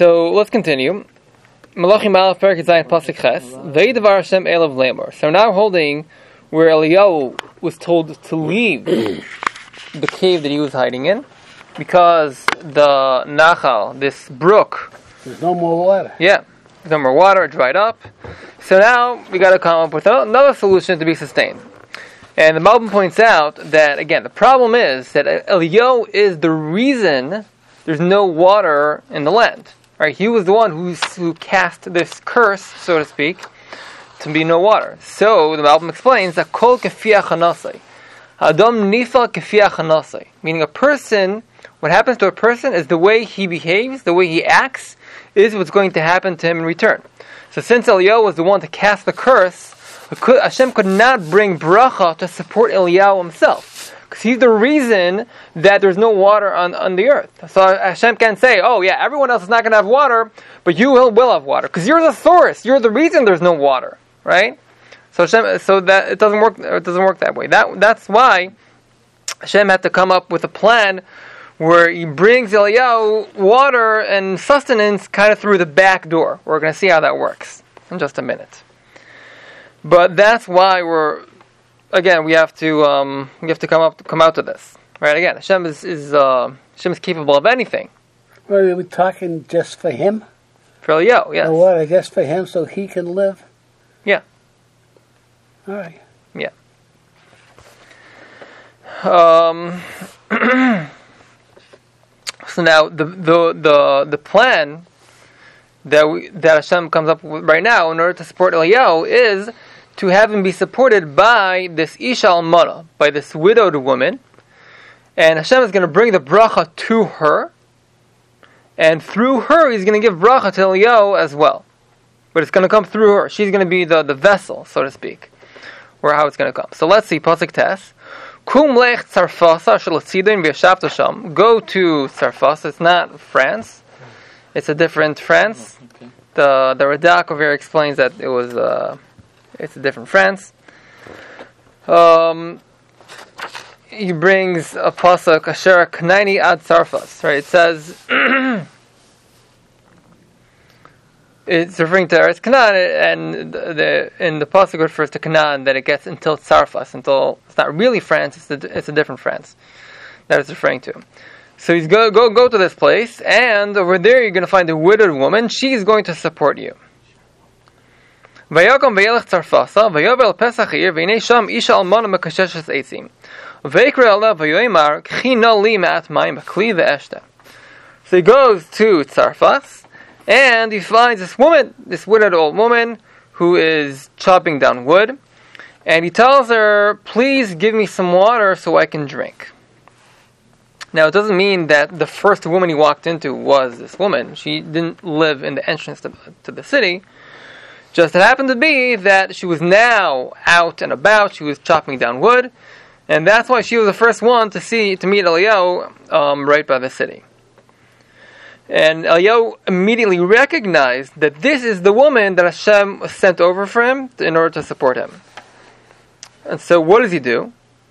So let's continue. Malachim Aleph Perek Zayin Pasuk Ches. Veidavar Hashem Elav Lamor. So now holding where Eliyahu was told to leave the cave that he was hiding in, because the Nachal, this brook, there's no more water. Yeah, there's no more water. It dried up. So now we got to come up with another solution to be sustained. And the Malbim points out that again the problem is that Eliyahu is the reason there's no water in the land. Right? He was the one who cast this curse, so to speak, to be no water. So the Malbim explains that kol kefiach hanasei, Adam nifal kefiach hanasei, meaning a person. What happens to a person is the way he behaves, the way he acts, is what's going to happen to him in return. So since Eliyahu was the one to cast the curse, Hashem could not bring bracha to support Eliyahu himself, because he's the reason that there's no water on the earth. So Hashem can't say, oh yeah, everyone else is not going to have water, but you will have water, because you're the source, you're the reason there's no water, right? So that it doesn't work that way. That's why Hashem had to come up with a plan where he brings Eliyahu water and sustenance kind of through the back door. We're going to see how that works in just a minute. But that's why we have to come out to this, right? Again, Hashem is capable of anything. Well, are we talking just for him? For Eliyahu, yes. For water, just for him, so he can live. Yeah. All right. Yeah. So now the plan that Hashem comes up with right now in order to support Eliyahu is to have him be supported by this Isha Almana, by this widowed woman, and Hashem is going to bring the bracha to her, and through her He's going to give bracha to Eliyahu as well. But it's going to come through her. She's going to be the vessel, so to speak, or how it's going to come. So let's see, Pasuk Tes. Kum lech Tzarfasa shel Tzidon v'yashavta sham. Go to Tzarfasa. It's not France. It's a different France. Okay. The Radak over here explains that it's a different France. He brings a pasuk Asher Knaini ad Tzarfas. Right? It says it's referring to Eretz Canaan, and the pasuk refers to Canaan, that it gets until Tzarfas, until it's not really France. It's a different France that it's referring to. So he's go to this place, and over there you're going to find a widowed woman. She's going to support you. Vayakom vayelech Tzarfasa vayovel Pesach ir v'nei sham isha almana mekasheshes eitzim vayikra alav vayoymar k'china li ma'at mayim b'kli ve'eshta. So he goes to Tzarfas, and he finds this woman, this widowed old woman, who is chopping down wood, and he tells her, "Please give me some water so I can drink." Now, it doesn't mean that the first woman he walked into was this woman. She didn't live in the entrance to the city. Just it happened to be that she was now out and about. She was chopping down wood, and that's why she was the first one to meet Eliyahu right by the city. And Eliyahu immediately recognized that this is the woman that Hashem sent over for him in order to support him. And so, what does he do?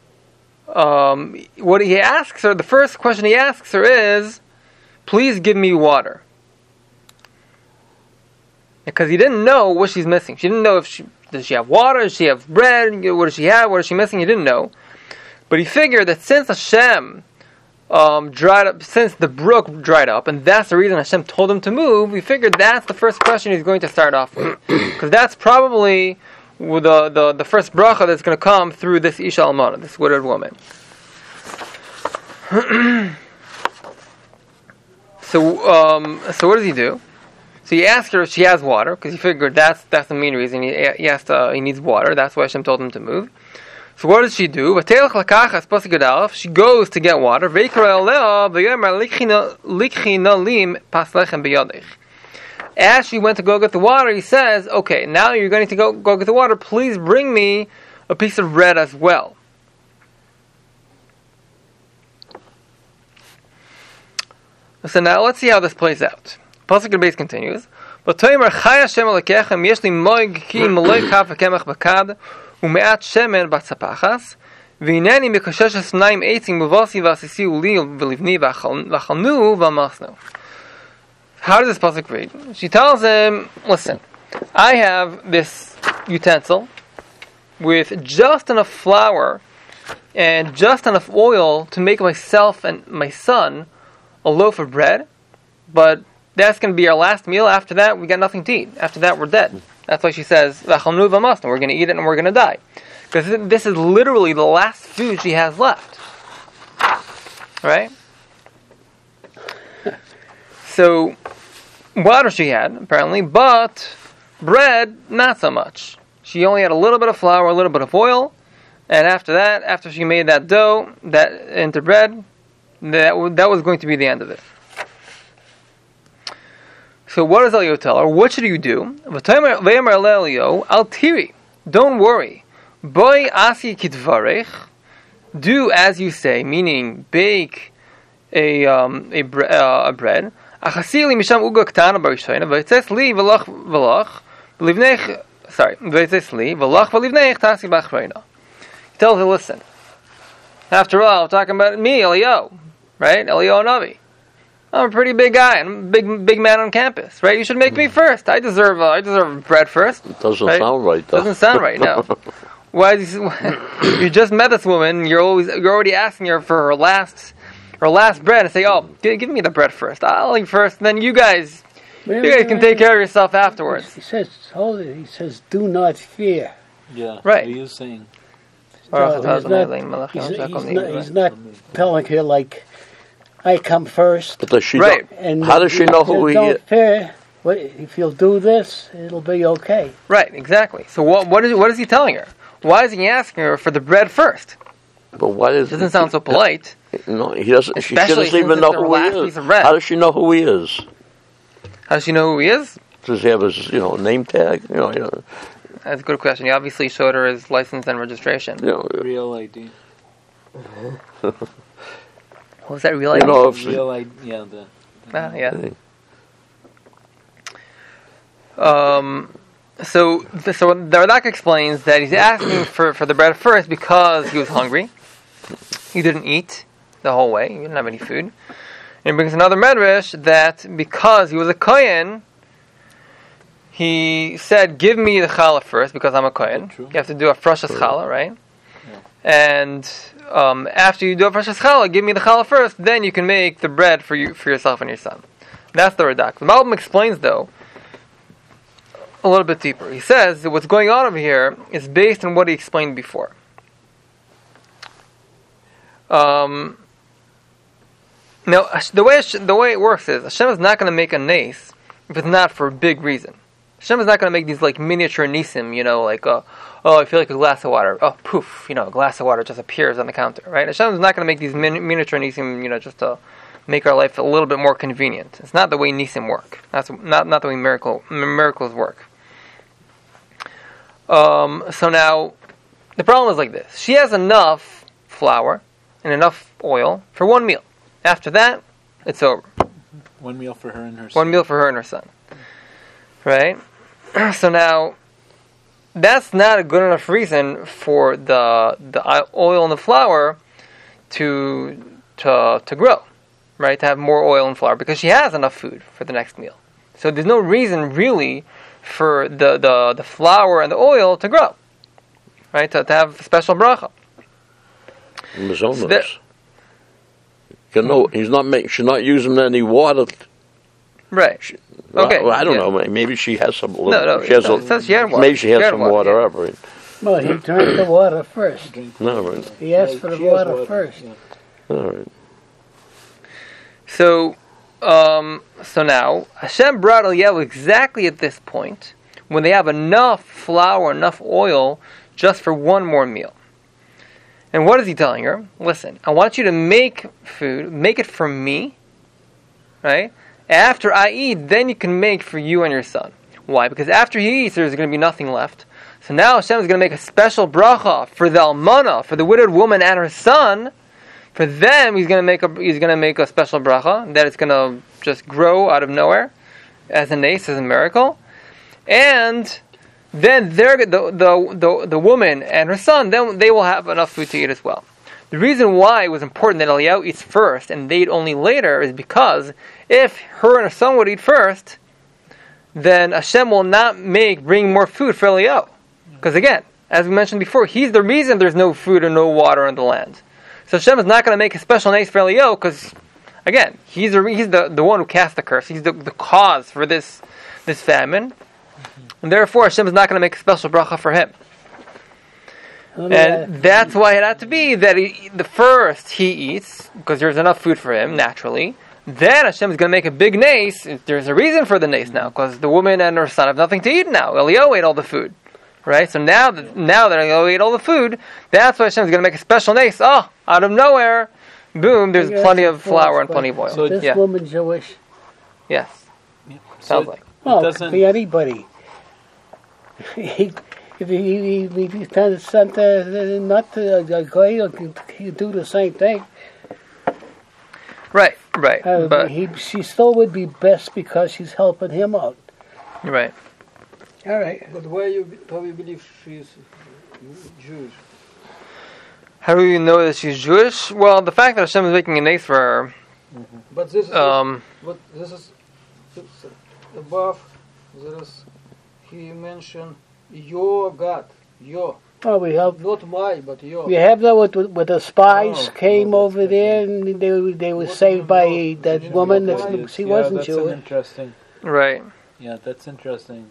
What he asks her, the first question he asks her is, "Please give me water." Because he didn't know what she's missing. She didn't know does she have water, does she have bread, what does she have, what is she missing? He didn't know. But he figured that since Hashem dried up, since the brook dried up, and that's the reason Hashem told him to move, he figured that's the first question he's going to start off with. Because that's probably the first bracha that's going to come through this Isha Almana, this widowed woman. So what does he do? So he asks her if she has water, because he figured that's the main reason. He needs water. That's why Hashem told him to move. So what does she do? She goes to get water. As she went to go get the water, he says, "Okay, now you're going to go get the water. Please bring me a piece of bread as well." So now let's see how this plays out. Pasuk base continues. But Toimer Chai Hashem Alekechem Yesh Li Moig Ki Moloi Chaf V'Kemach Bakad U'Me'at Shemen Batzapachas V'Ineni Mekasheshes Naim Eitzim Muvasi V'Asisi Uli V'Livni V'Achalnu V'Amasnu. how does this pasuk read? She tells him, listen, I have this utensil with just enough flour and just enough oil to make myself and my son a loaf of bread, but that's going to be our last meal. After that, we got nothing to eat. After that, we're dead. That's why she says, we're going to eat it and we're going to die. Because this is literally the last food she has left. Right? So, water she had, apparently, but bread, not so much. She only had a little bit of flour, a little bit of oil, and after that, after she made that dough into bread, that was going to be the end of it. So what does Eliyahu tell her? What should you do? Al tiri, don't worry. Boy asi kitvarech, do as you say, meaning bake a bread. Achasili misham uga ktana barishayna, v'yitzes li v'lach v'livnech. Sorry, v'yitzes li v'lach v'livnech tasi b'achrayna. He tells her, listen. After all, we're talking about me, Eliyahu, right? Eliyahu Navi. I'm a pretty big guy. I'm a big man on campus, right? You should make me first. I deserve bread first. It doesn't sound right, though. Doesn't sound right, no. Why is you just met this woman? You're already asking her for her last bread, and say, "Oh, give me the bread first. I'll eat first, and then you guys can take care of yourself afterwards." He says, "Do not fear." Yeah, right. He is saying. He's not telling her like, I come first. But does she right. know, how does she know who he is? Fear. If you'll do this, it'll be okay. Right, exactly. So what is he telling her? Why is he asking her for the bread first? But why is doesn't sound so polite. No, he doesn't. Especially she doesn't even know who he is. How does she know who he is? How does she know who he is? Does he have his name tag? That's a good question. He obviously showed her his license and registration. Real ID. What was that, real ID? Real ID. Yeah. Yeah. So the Radak explains that he's asking for the bread first because he was hungry. He didn't eat the whole way. He didn't have any food. And he brings another medrash that because he was a kohen, he said, "Give me the challah first because I'm a kohen." You have to do a freshas challah, right? Yeah. And after you do a freshas challah, give me the challah first. Then you can make the bread for yourself and your son. That's the Radak. The Malbim explains though a little bit deeper. He says that what's going on over here is based on what he explained before. Now, the way it works is Hashem is not going to make a nace if it's not for a big reason. Hashem is not going to make these like miniature nisim, like I feel like a glass of water. Oh, poof, a glass of water just appears on the counter, right? Hashem is not going to make these miniature nisim, just to make our life a little bit more convenient. It's not the way nisim work. That's not the way miracles work. So now, the problem is like this. She has enough flour and enough oil for one meal. After that, it's over. One meal for her and her son. One meal for her and her son. Right? So now, that's not a good enough reason for the oil and the flour to grow. Right? To have more oil and flour. Because she has enough food for the next meal. So there's no reason really for the flour and the oil to grow, right? To have a special bracha. She's not using any water. Right. Okay. Well, I don't know. Maybe she has some. No. It says she had water. Maybe she has some water. Right? Well, he drank the water first. No, right. He asked for the water first. Yeah. All right. So now, Hashem brought Eliyahu exactly at this point, when they have enough flour, enough oil, just for one more meal. And what is he telling her? Listen, I want you to make food, make it for me, right? After I eat, then you can make for you and your son. Why? Because after he eats, there's going to be nothing left. So now Hashem is going to make a special bracha for the almana, for the widowed woman and her son. For them, he's going to make a special bracha that it's going to just grow out of nowhere, as a nace, as a miracle, and then the woman and her son, then they will have enough food to eat as well. The reason why it was important that Eliyahu eats first and they eat only later is because if her and her son would eat first, then Hashem will not bring more food for Eliyahu. Because again, as we mentioned before, he's the reason there's no food and no water on the land. So Hashem is not going to make a special nace for Eliyahu because, again, he's the one who cast the curse. He's the cause for this famine. And therefore Hashem is not going to make a special bracha for him. And that's why it had to be that the first he eats, because there's enough food for him, naturally. Then Hashem is going to make a big nace. There's a reason for the nace now, because the woman and her son have nothing to eat now. Eliyahu ate all the food. Right? So now that Eliyahu ate all the food, that's why Hashem is going to make a special nace. Oh, out of nowhere, boom, there's plenty of flour and plenty of oil. So this woman Jewish? Yes. Yeah. Sounds like. Well, it could be anybody. If he tells something not to go, he do the same thing. Right. But she still would be best because she's helping him out. Right. All right. But how you believe she's Jewish? How do you know that she's Jewish? Well, the fact that Hashem is making a nace for her. But this is above. There is he mentioned your God, your. Oh, we have Not my, but your. we have that with the spies came over there and they were saved by that woman. She wasn't that's Jewish. Interesting. Right. Yeah, that's interesting.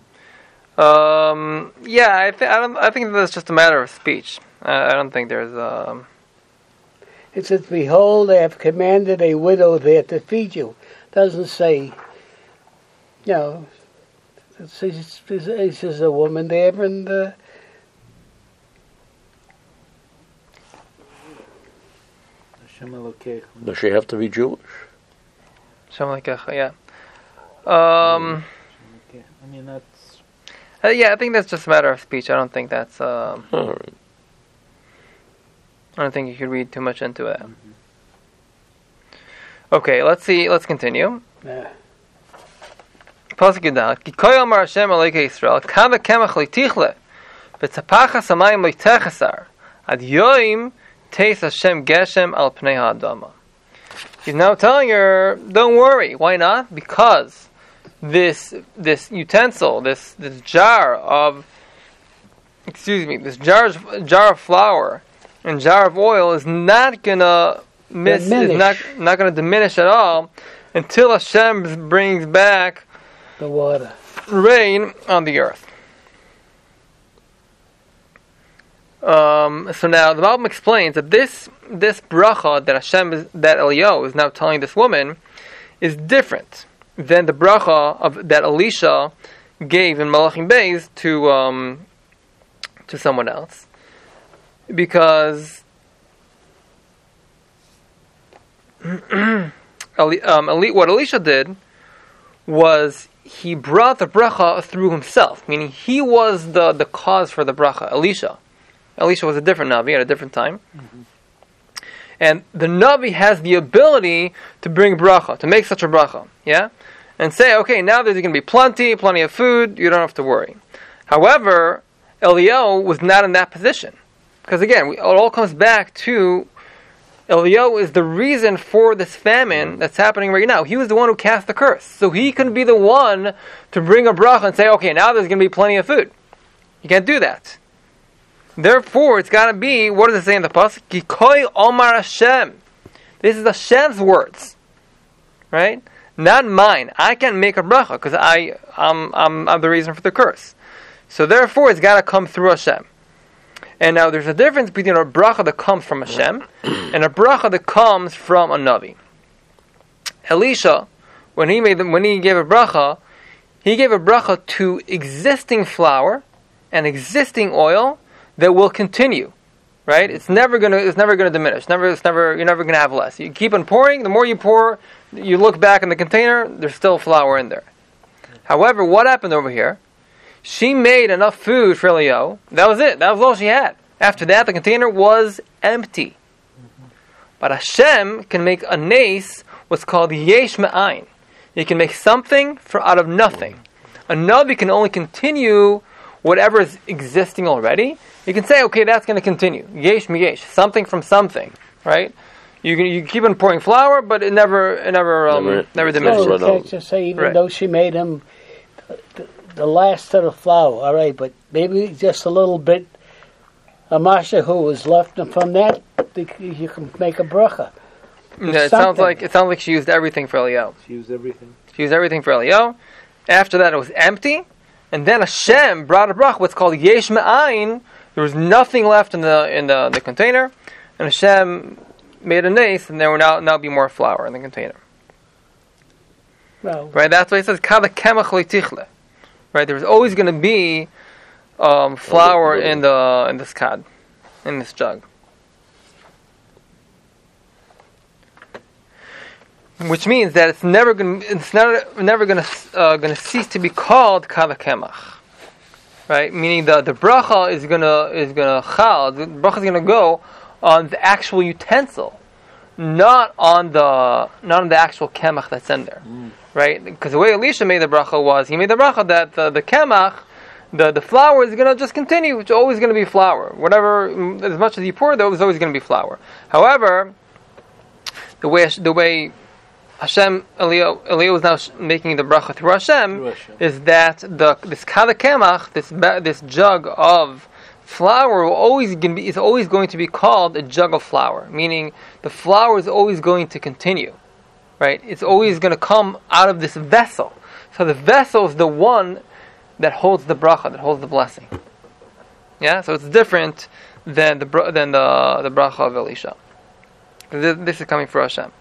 I think that's just a matter of speech. I don't think there's. It says, "Behold, I have commanded a widow there to feed you." Doesn't say, it says a woman there, and Does she have to be Jewish? Something like yeah. I mean, that's. I think that's just a matter of speech. I don't think that's. All right. I don't think you should read too much into that. Okay, let's see. Let's continue. Pasuk Yudal. Ki koy amar Hashem Elokai Yisrael kama kemach leitichle v'tzapachas hamayim leitechasar ad yoim teis Hashem geshem al pnei ha'adama. He's now telling her, don't worry. Why not? Because this utensil, this jar of flour and jar of oil is not gonna not gonna diminish at all until Hashem brings back the water, rain on the earth. So now the Malbim explains that this bracha that Eliyahu is now telling this woman is different than the bracha that Elisha gave in Malachim Beis to someone else, because what Elisha did was he brought the bracha through himself, meaning he was the cause for the bracha. Elisha was a different Navi at a different time. Mm-hmm. And the Navi has the ability to bring bracha, to make such a bracha, and say, okay, now there's going to be plenty of food, you don't have to worry. However, Eliyahu was not in that position. Because again, it all comes back to Eliyahu is the reason for this famine that's happening right now. He was the one who cast the curse. So he couldn't be the one to bring a bracha and say, okay, now there's going to be plenty of food. You can't do that. Therefore, it's got to be, what does it say in the pasuk? Kikoi Omar Hashem. This is Hashem's words, right? Not mine. I can't make a bracha because I'm the reason for the curse. So therefore, it's got to come through Hashem. And now there's a difference between a bracha that comes from Hashem and a bracha that comes from a Navi. Elisha, when he gave a bracha to existing flour and existing oil that will continue, right? It's never gonna diminish. You're never gonna have less. You keep on pouring. The more you pour, you look back in the container. There's still flour in there. However, what happened over here? She made enough food for Eliyahu. That was it. That was all she had. After that, the container was empty. But Hashem can make a nace, what's called yesh me'ayin. He can make something out of nothing. A Navi can only continue whatever is existing already. You can say, okay, that's going to continue. Yesh mi yesh, something from something. right? You keep on pouring flour, but it never diminishes. So can't just say even Right. though she made him the last of the flour, all right, but maybe just a little bit. A masha who was left from that, you can make a bracha. Yeah, it sounds something. like she used everything for Eliyahu. She used everything. She used everything for Eliyahu. After that, it was empty, and then Hashem brought a bracha, what's called yesh me'ayin. There was nothing left in the container, and Hashem made a nace, and there will now be more flour in the container. Well, Right? That's why it says kada kemach leitichle. Right? There's always going to be flour in this cad, in this jug. Which means that it's never going to cease to be called kada kemach. Right? Meaning the bracha is gonna chal. The bracha is gonna go on the actual utensil, not on the actual kemach that's in there. Right? Because the way Elisha made the bracha was, he made the bracha that the kemach, the flour is going to just continue. It's always going to be flour. Whatever, as much as you pour, there was always going to be flour. However, the way Hashem, Eliyahu is now making the bracha through Hashem, is that this kada kemach, this jug of flour is always going to be called a jug of flour. Meaning the flour is always going to continue. Right? It's always going to come out of this vessel. So the vessel is the one that holds the bracha, that holds the blessing. Yeah? So it's different than the bracha of Elisha. This is coming from Hashem.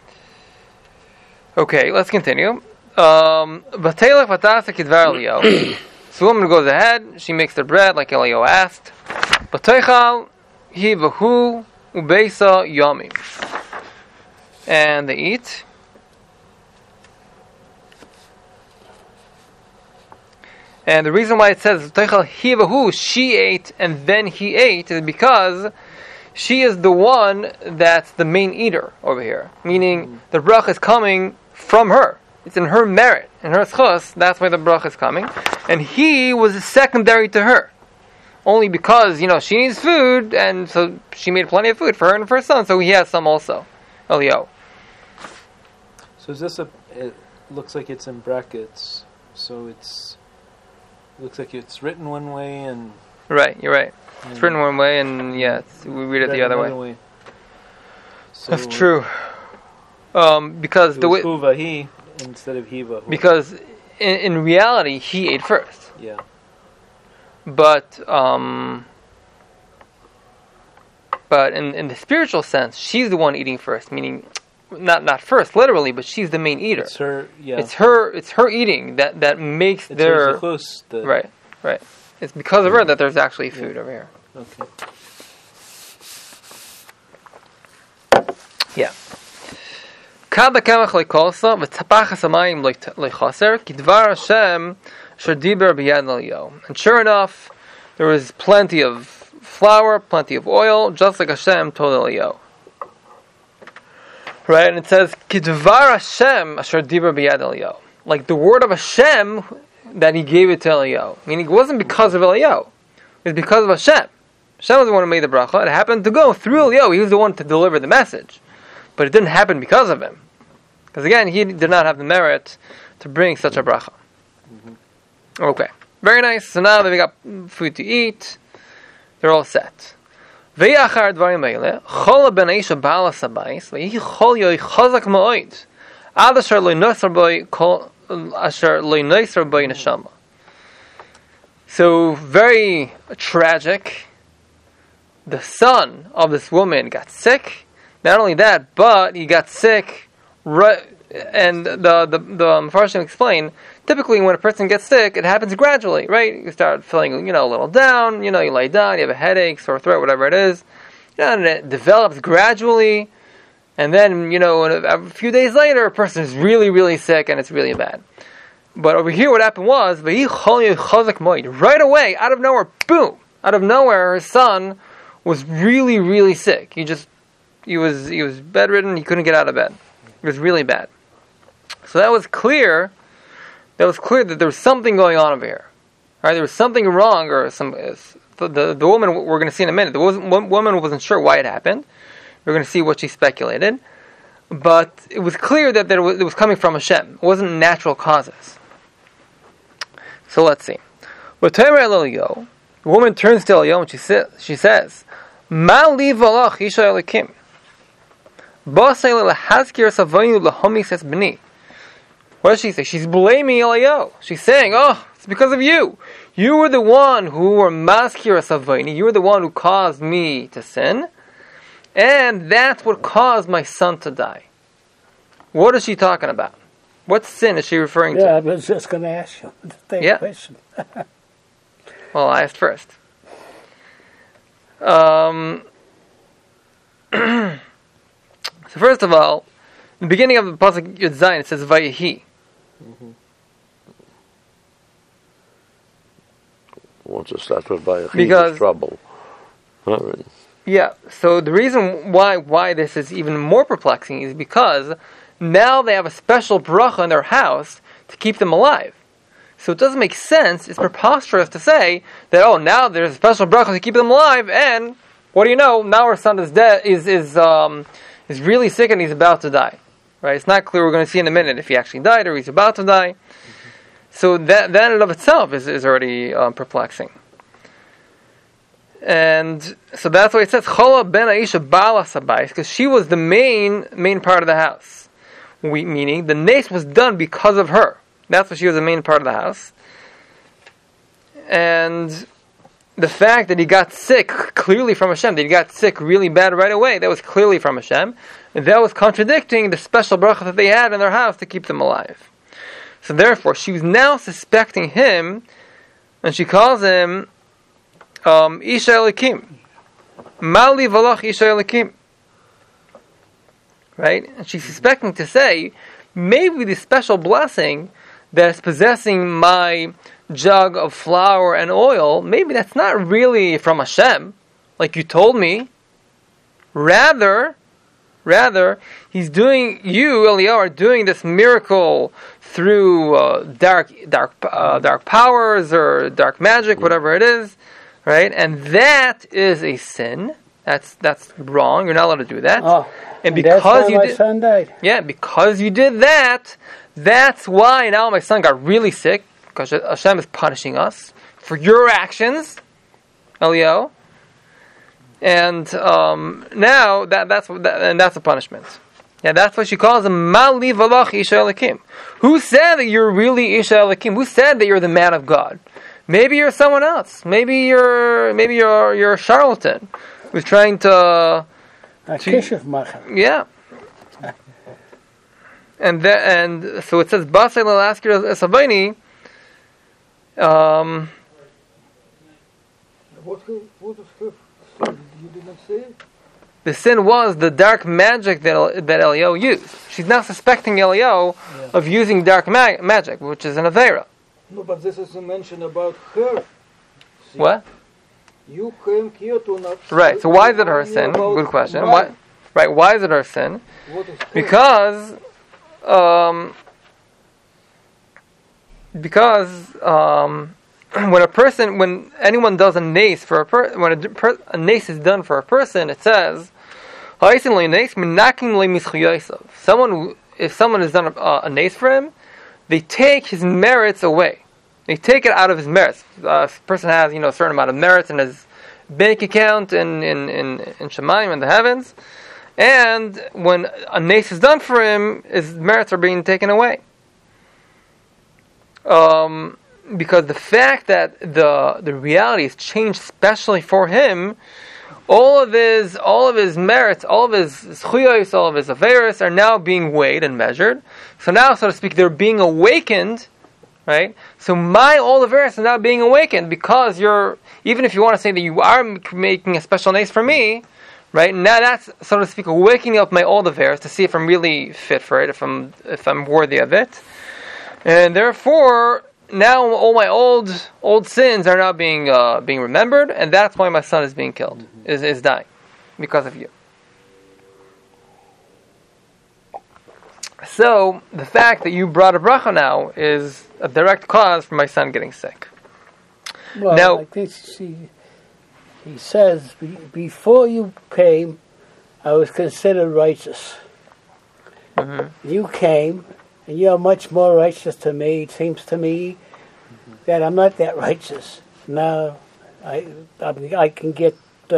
Okay, let's continue. V'teilech v'tasa kidvar Eliyahu. So the woman goes ahead, she makes the bread like Eliyahu asked. V'teichal hi v'hu ubeisa yomim. And they eat. And the reason why it says she ate and then he ate is because she is the one that's the main eater over here. Meaning the bracha is coming from her. It's in her merit, in her schus. That's why the bracha is coming. And he was secondary to her. Only because, she needs food, and so she made plenty of food for her and for her son, so he has some also. Eliyahu. So is this it looks like it's in brackets, so looks like it's written one way and... Right, you're right. It's written one way, and we read it the other way. So that's true. Because the way... Huvahi instead of hiva. Because in reality, he ate first. Yeah. But in the spiritual sense, she's the one eating first, meaning... Not first, literally, but she's the main eater. It's her, yeah. It's her eating that makes it's their... Right. It's because of her that there's actually food over here. Okay. Yeah. Kada kamach lekolsa v'tzapachas hamayim lechaser kidvar Hashem asher diber b'yad Eliyahu. And sure enough, there was plenty of flour, plenty of oil, just like Hashem told Eliyahu. Right, and it says kidvar Hashem asher diber b'yad Eliyahu. Like the word of Hashem that he gave it to Eliyahu. Meaning it wasn't because of Eliyahu. It was because of Hashem. Hashem was the one who made the bracha. It happened to go through Eliyahu. He was the one to deliver the message. But it didn't happen because of him. Because again, he did not have the merit to bring such a bracha. Okay. Very nice. So now that we got food to eat, they're all set. Ve'achar dvarim eile, chol ben Aisha ba'al hasabayis, ve'hi chol yoy chazak ma'oid, ad asher lo nosar boi neshama. So, very tragic. The son of this woman got sick. Not only that, but he got sick, and the Mepharshim explain, typically when a person gets sick, it happens gradually, right? You start feeling, a little down, you lay down, you have a headache, sore throat, whatever it is, and it develops gradually, and then, a few days later, a person is really, really sick, and it's really bad. But over here, what happened was, right away, out of nowhere, boom! Out of nowhere, her son was really, really sick. He was bedridden, he couldn't get out of bed. It was really bad. So that was clear that there was something going on over here. Right? There was something wrong, or the woman we're going to see in a minute. The woman wasn't sure why it happened. We're going to see what she speculated. But it was clear that it was coming from Hashem. It wasn't natural causes. So let's see. The woman turns to Eliyahu and she says, Ma li valach isha elikim. What does she say? She's blaming Eliyahu. She's saying, oh, it's because of you. You were the one who were maskir savaini. You were the one who caused me to sin. And that's what caused my son to die. What is she talking about? What sin is she referring to? Yeah, I was just going to ask you the same question. Well, I asked first. So first of all, in the beginning of the pasuk Yud Zayin, it says Vayehi. Once it starts with Vayehi, Because- there's trouble. All right. Yeah, so the reason why this is even more perplexing is because now they have a special bracha in their house to keep them alive. So it doesn't make sense, it's preposterous to say that, oh, now there's a special bracha to keep them alive, and what do you know, now our son is dead, is really sick and he's about to die. Right? It's not clear, we're going to see in a minute if he actually died or he's about to die. So that in and of itself is already perplexing. And so that's why it says Chola ben Aisha Bala Sabais, because she was the main part of the house. Meaning the nace was done because of her. That's why she was the main part of the house. And the fact that he got sick clearly from Hashem, that he got sick really bad right away, that was clearly from Hashem. And that was contradicting the special bracha that they had in their house to keep them alive. So therefore, she was now suspecting him, and she calls him Isha Elikim. Mali Valach Isha Elikim. Right? And she's suspecting to say, maybe the special blessing that's possessing my jug of flour and oil, maybe that's not really from Hashem, like you told me. Rather, you, Eliyahu, are doing this miracle through dark powers or dark magic, whatever it is, right? And that is a sin. That's wrong. You're not allowed to do that. Oh, and because my son died. Yeah, because you did that, that's why now my son got really sick, because Hashem is punishing us for your actions, Eliyahu. And now that's a punishment. Yeah, that's what she calls him. Mali valach Isha Elikim. Who said that you're really Isha Elikim? Who said that you're the man of God? Maybe you're someone else. Maybe you're a charlatan who's trying to. Yeah. And so it says Basel Alaskir Esavaini. What is her sin? You didn't say it? The sin was the dark magic that Eliyahu used. She's now suspecting Eliyahu of using dark magic, which is an Aveira. No, but this is a mention about her. See, What? you came here to not. Right. So why is it her sin? Good question. Why? Right. Why is it her sin? What is her? Because when anyone does a nace for when a nace is done for a person, it says, if someone has done a nace for him, they take his merits away. They take it out of his merits. A person has, a certain amount of merits in his bank account in Shemayim, in the heavens, and when a nace is done for him, his merits are being taken away. Because the fact that the reality is changed specially for him, all of his merits, all of his zchuyos, all of his averis are now being weighed and measured. So now, so to speak, they're being awakened, right? So all the averis are now being awakened because even if you want to say that you are making a special nace for me, right? Now that's, so to speak, awakening up my old averis to see if I'm really fit for it, if I'm worthy of it, and therefore, now all my old sins are now being remembered, and that's why my son is being killed, is dying, because of you. So the fact that you brought a bracha now is a direct cause for my son getting sick. Well, now, I think he says, before you came, I was considered righteous. Mm-hmm. You came, and you're much more righteous to me. It seems to me that I'm not that righteous. Now, I can get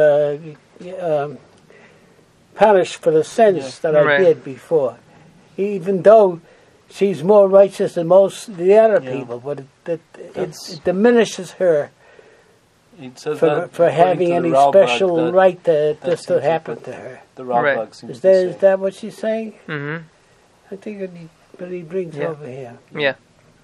punished for the sins that I Right. did before, even though she's more righteous than most of the other people. But it diminishes her It says for that for according having to the any Ralbag, special that- right to that this to seems like happen what to her. The Ralbag Right. seems Is to say. that what she's saying? Mm-hmm. I think what he brings Yeah. over here. Yeah.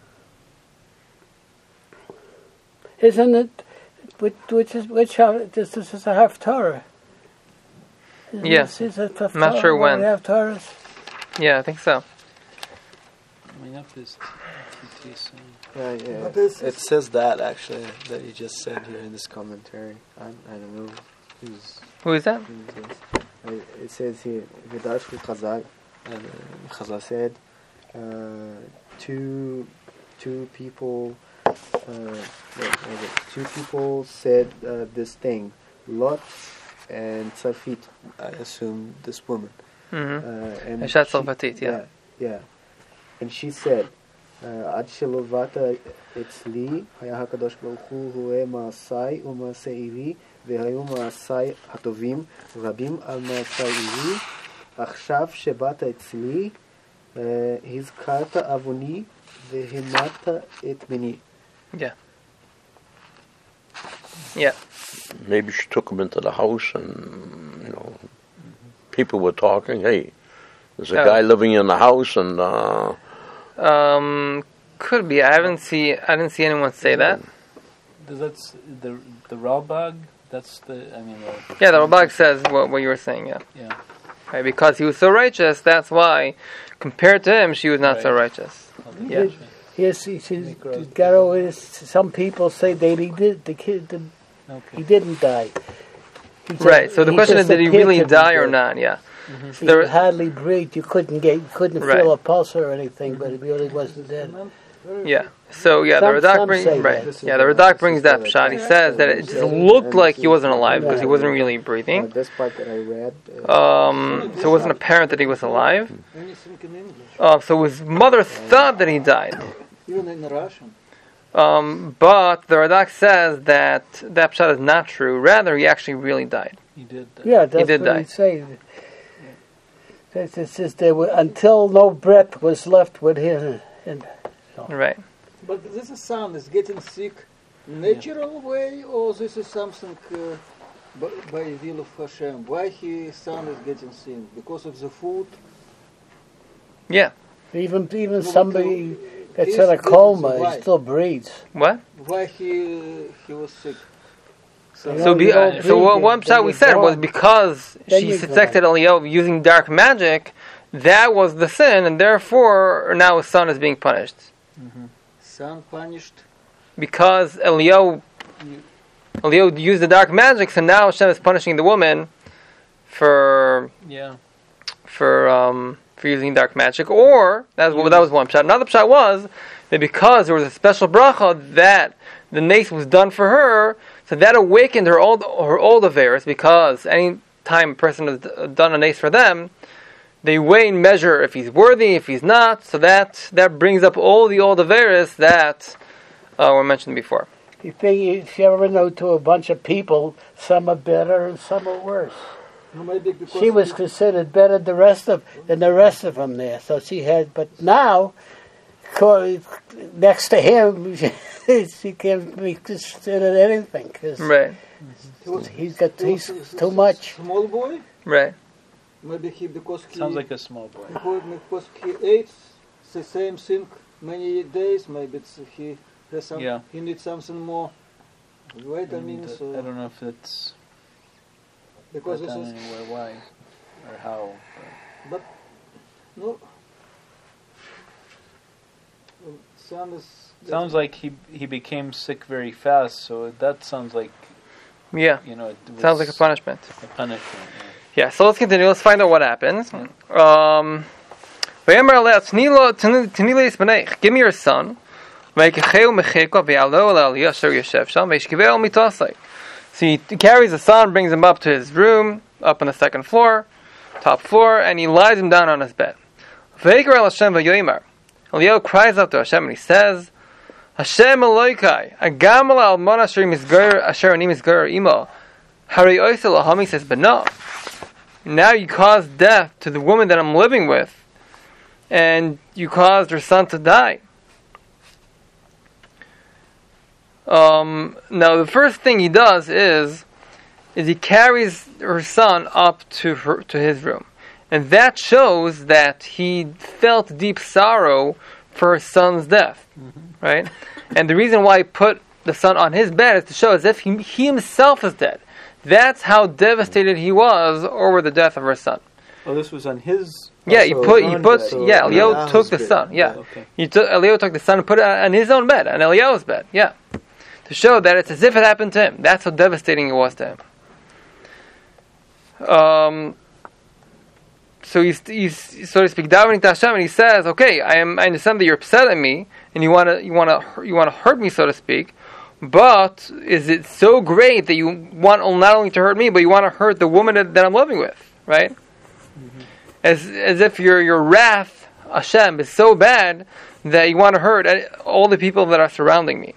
Isn't it? Which is this is a Haftarah. Yeah. I'm not sure when. Haftarahs. Yeah, I think so. I mean, if this TT Yeah. But this It says that actually that you just said here in this commentary. I don't know who's Who is that? it says here Vidash Chazal and Chazal said two people two people said this thing, Lot and Tzarfit, I assume this woman. Mm-hmm. And Eshat she- Tzarfatit, yeah. yeah. And she said, עד שלא באת אצלי, היה הקדוש ברוך הוא רואה מעשיי ומעשי עירי, והיו מעשיי הטובים רבים על מעשי עירי. עכשיו שבאת אצלי, הזכרת עווני והמדת את מיני. Yeah. Maybe she took him into the house and, people were talking. Hey, there's a Oh. guy living in the house and, Could be. I didn't see anyone say that. Does that's the Ralbag? That's the Yeah, the Ralbag says what you were saying. Yeah. yeah. Right, because he was so righteous, that's why, compared to him, she was not so Right. righteous. Yeah. Yes, Garo is. Some people say that he did. The kid, Okay. he didn't die. He just- Right. So the he question is, just did he appeared really to be die or dead. not? Yeah. He There- could hardly breathe. You couldn't Right. feel a pulse or anything, but he really wasn't dead. Yeah. So yeah, the Some Radak brings say right. that. Yeah, the Radak brings that pshat. He says that it just looked like he wasn't alive because he wasn't really breathing. This part that I read, So it wasn't apparent that he was alive. anything in English, So his mother thought that he died. even in Russian. But the Radak says that that pshat is not true. Rather, he actually really died. He did. Yeah, that's did what die. he say. It says there were, until no breath was left with him. And Right. But this is sound is getting sick natural way, or this is something by will of Hashem? Why his son is getting sick? Because of the food? Yeah. even No, somebody that's he's in a coma, why? he still breathes. What? Why he was sick? So, You So, know, you don't breathe, one then pshat we you're said was gone. because Then she you're suspected Eliyahu using dark magic, that was the sin, and therefore now his son is being punished. son punished. Because Eliyahu used the dark magic, so now Hashem is punishing the woman for Yeah. for using dark magic. Or that was one pshat. Another pshat was that because there was a special bracha that the nace was done for her, so that awakened her old Averis, because any time a person has done a nace for them, they weigh and measure if he's worthy, if he's not, so that brings up all the old Averis that were mentioned before. If you ever know to a bunch of people, some are better and some are worse. No, maybe because She was considered better than the rest of them there. So she had, but now, next to him, she can't be considered anything because Right, he's too much. Small boy. right. Maybe because he Sounds like a small boy. because he ate the same thing many days. Maybe he has some. Yeah. He needs something more. Vitamins. I don't know if it's Because put this down is anywhere why or how. no. Son is. Sounds like he became sick very fast, so that sounds like Yeah, it was sounds like a punishment. a punishment. Yeah, so let's continue. Let's find out what happens. Give me your son. So he carries the son, brings him up to his room, up on the second floor, top floor, and he lies him down on his bed. V'yikra el Hashem v'yoymar. Eliyahu cries out to Hashem and he says, Hashem Elokai, agam almana asher ani misgar imo, harei oisel lahami says, but no. Now you caused death to the woman that I'm living with, and you caused her son to die. Now the first thing he does is he carries her son up to his room, and that shows that he felt deep sorrow for his son's death, right? And the reason why he put the son on his bed is to show as if he himself is dead. That's how devastated he was over the death of her son. Oh, this was on his. Yeah, Eliyahu took the bed. son. Yeah, Okay. Eliyahu took the son and put it on his own bed, on Eliyahu's bed. Yeah, to show that it's as if it happened to him. That's how devastating it was to him. So he's so to speak davening to Hashem, and he says, "Okay, I understand that you're upset at me, and you want to hurt me, so to speak. But is it so great that you want not only to hurt me, but you want to hurt the woman that I'm living with, right? Mm-hmm. As if your wrath, Hashem, is so bad that you want to hurt all the people that are surrounding me."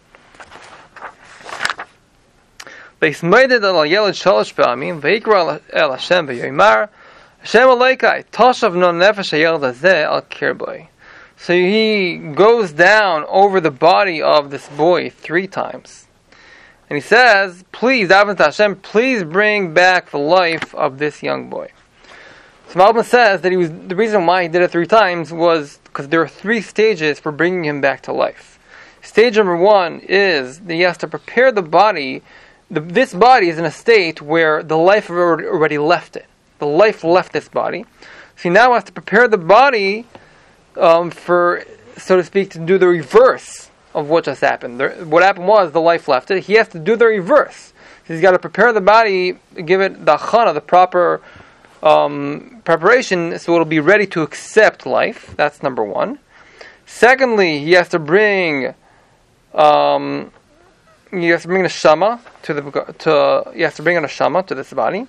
V'yismeided al yeled shalosh pa'amim v'yikra el Hashem v'yoymar Hashem Elokai tashav no nefesh hayeled hazeh al kirboy. So he goes down over the body of this boy 3 times. And he says, please, daven to Hashem, please bring back the life of this young boy. So Malbim says that the reason why he did it 3 times was because there are 3 stages for bringing him back to life. Stage number 1 is that he has to prepare the body. This body is in a state where the life already left it. The life left this body. So he now has to prepare the body for, so to speak, to do the reverse of what just happened. What happened was the life left it. He has to do the reverse. He's got to prepare the body, give it the achana, the proper preparation, so it'll be ready to accept life. That's number 1. Secondly, he has to bring a neshama to this body.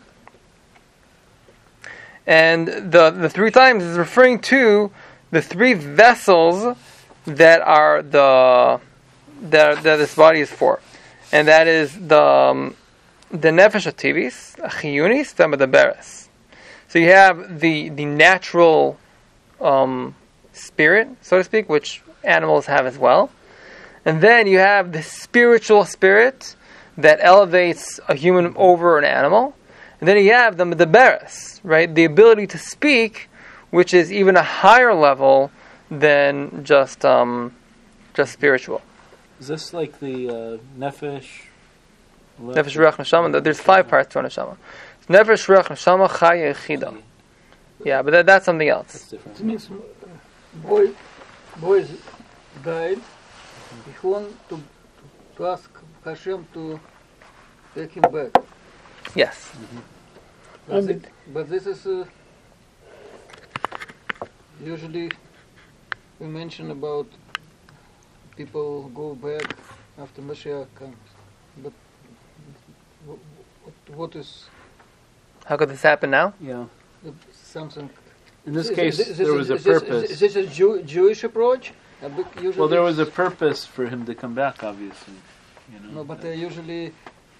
And the 3 times is referring to the 3 vessels that are that this body is for, and that is the nefesh hativis, achiyunis, v'medaberes. So you have the natural spirit, so to speak, which animals have as well, and then you have the spiritual spirit that elevates a human over an animal, and then you have the medaberes, right, the ability to speak, which is even a higher level than just spiritual. Is this like the nefesh? Nefesh, ruach, neshama. There's 5 parts to a neshama. Nefesh, ruach, neshama, chaya, yechida. Yeah, but that's something else. That's different. It means boy died. He wanted to ask Hashem to take him back. Yes. But this is usually we mention about people who go back after Mashiach comes. But what is How could this happen now? Yeah. something? In this case, there was a purpose. Is this a Jewish approach? Well, there was a purpose for him to come back, obviously. No, but they usually.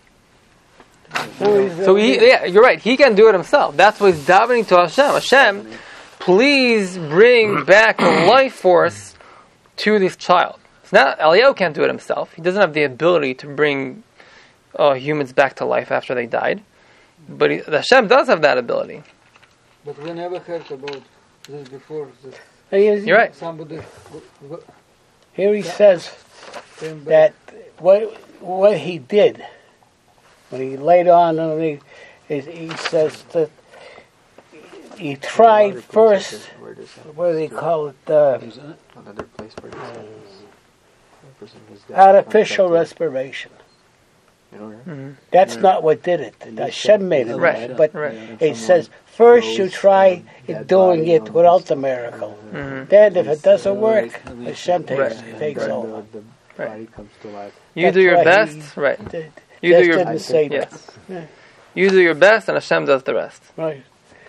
So you're right. He can do it himself. That's why he's davening to Hashem. Hashem, please bring back the life force to this child. It's not Eliyahu can't do it himself. He doesn't have the ability to bring humans back to life after they died. But Hashem does have that ability. But we never heard about this before. You're right. Somebody. Here he says Came back. that what he did when he laid on, he says that he tried first. What do they call it? Another place where Artificial respiration. You know, right? Mm-hmm. That's not what did it. Hashem made it. Right. But Right. it says first you try doing it without the miracle. Mm-hmm. Then if it doesn't work, Hashem takes over. The body comes to life. You That's do your why best, he right? did- You do just your didn't say that. yes. You do your best, and Hashem does the rest. Right.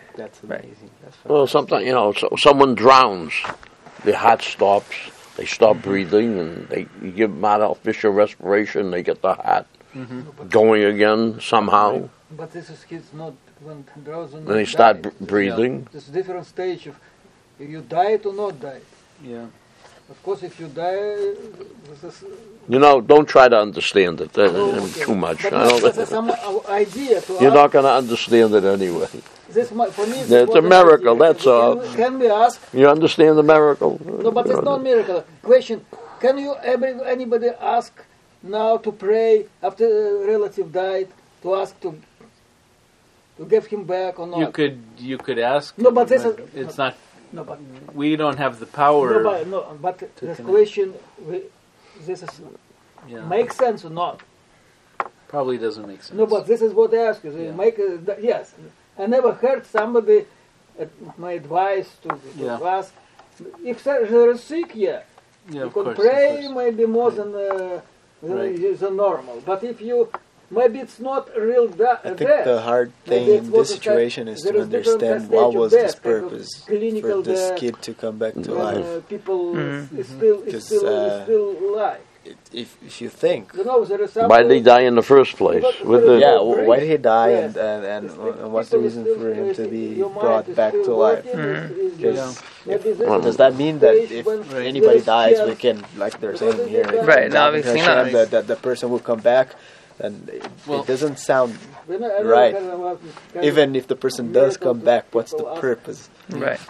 That's Right. amazing. That's Well, fantastic. sometimes, so someone drowns, their heart stops, they stop breathing, and you give them artificial respiration, they get the heart going again somehow. But this is kids not when drowsing. Then they start breathing. It's a different stage of if you died or not died. Yeah. Of course, if you die, this is. Don't try to understand it. That's too much. But I don't, this is some idea to you're ask. not going to understand it anyway. This for me. It's a miracle, that's all. Can we ask? You understand the miracle? No, but it's not miracle. Question: can you anybody ask now to pray after a relative died to ask to give him back or not? You could ask. No, but this is it's not. no, but We don't have the power. but this connect. question, this is Yeah. makes sense or not? Probably doesn't make sense. No, but this is what I ask you. Yeah. Yes, I never heard somebody my advice to Yeah. ask if they're sick. Yeah, yeah, you of could course, pray of course. maybe more than Right. than normal. But if you maybe it's not real I think death. the hard Maybe thing it's in what this the situation fact- is there to is different understand stage what of was death, this kind of purpose clinical for this death, kid to come back to when, life. people Mhm. is still Because, is still alive. If you think, You know, there is some. Why did he die in the first place? But- With the, yeah, breathe. why did he die, Yes. and People what's the is reason still- for him to be your mind brought is back still to life? working, is Because just- maybe this is does that mean that stage if when anybody there's dies, chance- we can, like they're Because saying they here, did that. Right, no, David obviously Hashem, not. that the person will come back, and Well- it doesn't sound when I right. kind of- kind even if the person does miracle come to back. What's the people ask. purpose? Right.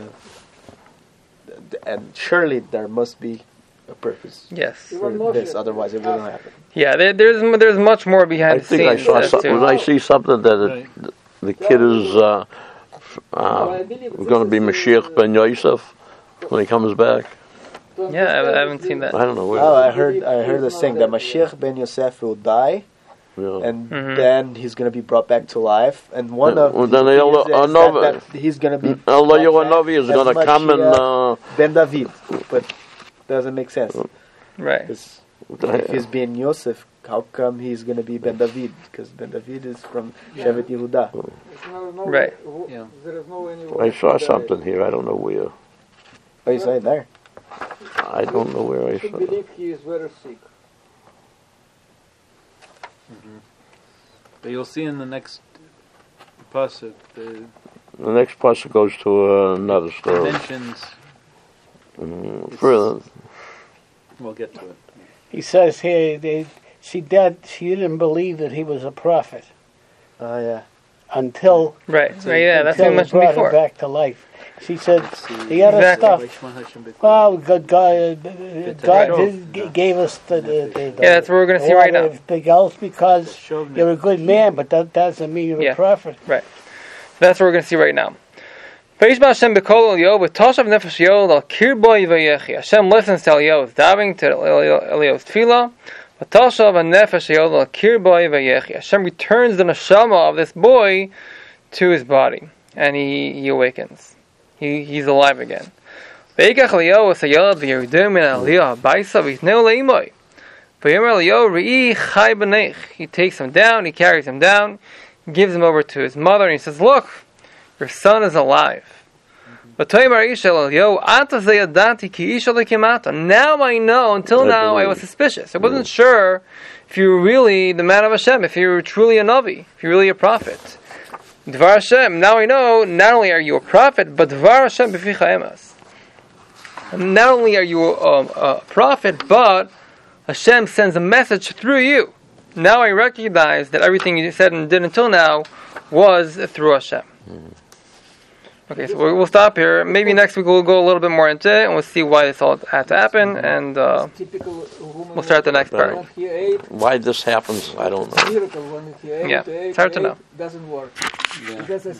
And surely there must be a purpose Yes. for Even Moshe this, otherwise it wouldn't happen. Yeah. There's much more behind I the think I scenes. saw as something. to- When I see something that Right. the kid is going to be Mashiach ben Yosef when he comes back. to Yeah, I understand haven't this seen that. I don't know where. Oh, I heard us saying that Mashiach ben Yosef will die, Yeah. and Mhm. then he's going to be brought back to life. And one Yeah, of well, the then things they'll- is another- that he's going to be Allah brought back Yohanavi is as going to come and. Mashiach Ben David, but doesn't make sense. Right. 'Cause if he's being Yosef, how come he's going to be Ben David? Because Ben David is from Shevet Yehuda. There's no Right. Yeah. There is no any I saw something here. I don't know where. Oh, you saw it there? I don't know where I I should saw it. believe he is very sick. But you'll see in the next pasuk the The next pasuk goes to another story. mentions. Further, We'll get to it. He says here, she didn't believe that he was a prophet Oh, yeah. until Right. Right. Yeah. That's what until we he mentioned brought before. her back to life. She said the other Exactly. stuff. Well, God gave us the Yeah, that's what we're going to see right now. everything else because you're a good man, but that doesn't mean you're Yeah. a prophet. That's what we're going to see right now. Hashem listens to Eliyahu's davening to Eliyahu's tefillah. Hashem returns the neshama of this boy to his body, and he awakens. He's alive again. He takes him down, he carries him down, gives him over to his mother, and he says, "Look, your son is alive." Now I know, until now I was suspicious. I wasn't sure if you were really the man of Hashem, if you were truly a Navi, if you're really a prophet. Dvar Hashem, now I know, not only are you a prophet, but Dvar Hashem b'ficha emes. Not only are you a prophet, but Hashem sends a message through you. Now I recognize that everything you said and did until now was through Hashem. Okay, so we'll stop here. Maybe next week we'll go a little bit more into it, and we'll see why this all had to happen, and Typical woman. we'll start the next part. When he ate, why this happens, I don't know. miracle when he ate, Yeah, ate, it's hard to ate, know. Doesn't work. Yeah. Because it's